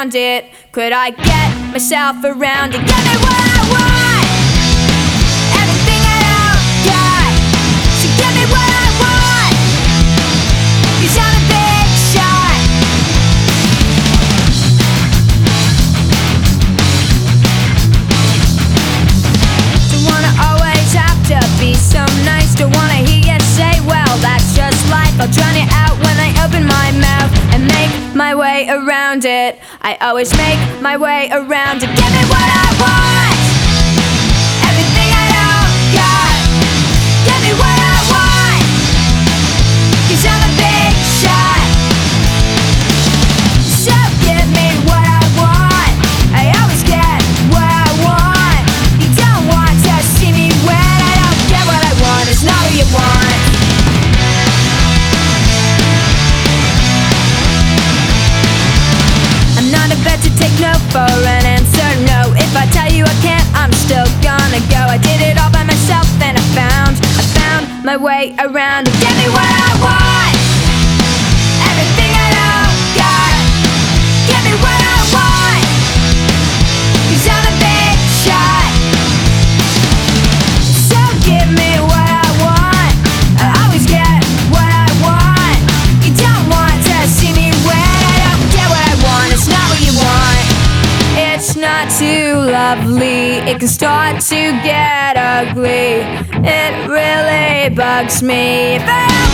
around it? Could I get myself around it? Give me what I want, everything I don't got. So give me what I want, 'cause I'm a big shot. Don't wanna always have to be so nice. Don't wanna hear you say, well, that's just life. I'll drown it out when I open my mouth and make my way around it. I always make my way around it. Give me what I want, everything I don't got. Give me what I want, 'cause I'm a big shot. So give me what I want, I always get what I want. You don't want to see me when I don't get what I want. It's not what you want. I'm not about to take no for an answer, no. If I tell you I can't, I'm still gonna go. I did it all by myself and I found my way around it. Give me what I want, everything I don't got. Give me what I want, 'cause I'm a big shot. So give me what I want, I always get what I want. You don't want to see me when I don't get what I want. It's not what you want. It's not too lovely, it can start to get ugly. It really bugs me if I